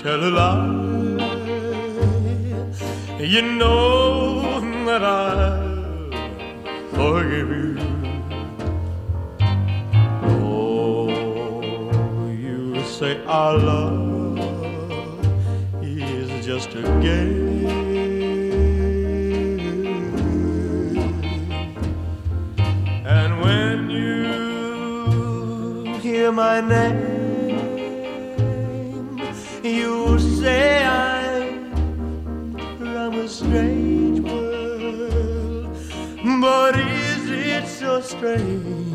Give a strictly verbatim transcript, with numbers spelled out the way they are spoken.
tell a lie. You know that I'll forgive you. Oh, you say our love is just a game, and when you hear my name, you say I'm from a strange world. But is it so strange